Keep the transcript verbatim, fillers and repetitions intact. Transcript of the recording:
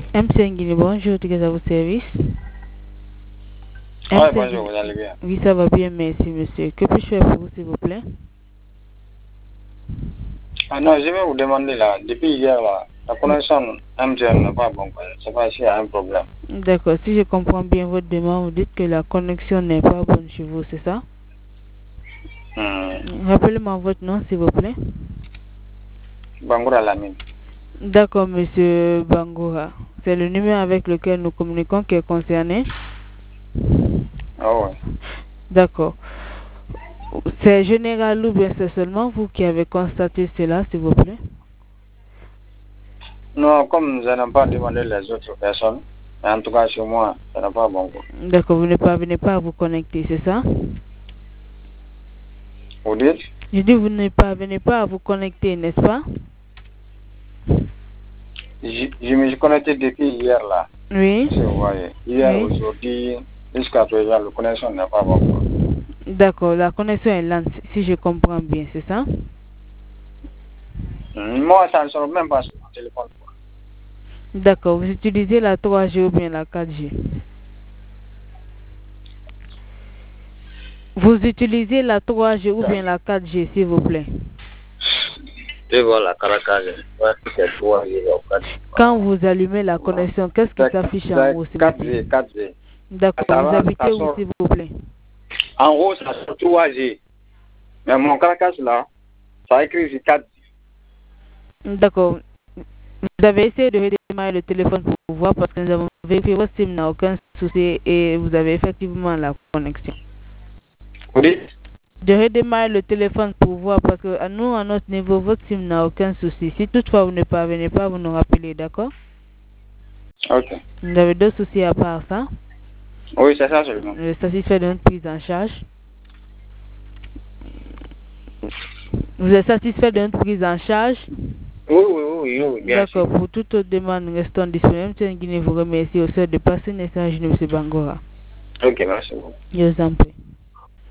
M T N Guinée, bonjour, tu es à votre service. Oui, bonjour, vous allez bien? Oui, ça va bien, merci monsieur. Que puis-je faire pour vous, s'il vous plaît? Ah non, je vais vous demander là, depuis hier là, la connexion M T N n'est pas bonne. Je ne sais pas s'il y a un problème. D'accord, si je comprends bien votre demande, vous dites que la connexion n'est pas bonne chez vous, c'est ça? Hmm. Rappelez-moi votre nom, s'il vous plaît. Bangoura Lamine. D'accord, monsieur Bangoura. C'est le numéro avec lequel nous communiquons qui est concerné? Ah oui. D'accord. C'est général ou bien c'est seulement vous qui avez constaté cela, s'il vous plaît? Non, comme je n'ai pas demandé les autres personnes, mais en tout cas sur moi, ça n'est pas bon. D'accord, vous ne parvenez pas à vous connecter, c'est ça? Vous dites? Je dis vous ne parvenez pas à vous connecter, n'est-ce pas? Je, je me suis connecté depuis hier là. Oui. Vous voyez. Hier, Oui. aujourd'hui, jusqu'à présent, la connexion n'est pas bonne. D'accord, la connexion est lente, si je comprends bien, c'est ça? Moi, ça ne sort même pas sur mon téléphone. D'accord, vous utilisez la trois G ou bien la quatre G? Vous utilisez la trois G ou bien la quatre G, s'il vous plaît? Et voilà, Caracas, c'est trois G. Quand vous allumez la connexion, qu'est-ce qui s'affiche en haut, s'il vous quatre plaît? G, quatre G. D'accord, vous habitez où, s'il vous plaît? En haut, ça sort trois G. Mais mon Caracas là, ça écrit sur quatre G. D'accord. Vous avez essayé de redémarrer le téléphone pour voir parce que nous avons vérifié votre SIM n'a aucun souci et vous avez effectivement la connexion. Oui. De redémarrer le téléphone pour voir parce que à nous, à notre niveau, votre SIM n'a aucun souci. Si toutefois vous ne parvenez pas, vous nous rappelez, d'accord? Ok. Vous avez d'autres soucis à part ça? Oui, c'est ça seulement. Vous êtes satisfait de notre prise en charge? Vous êtes satisfait de notre prise en charge? Oui, oui, oui, oui, bien sûr. D'accord, pour toute autre demande, nous restons disponibles. M T N Guinée vous remercie au sein de passer un message de M. Bangora. Ok, merci beaucoup. Je vous en prie.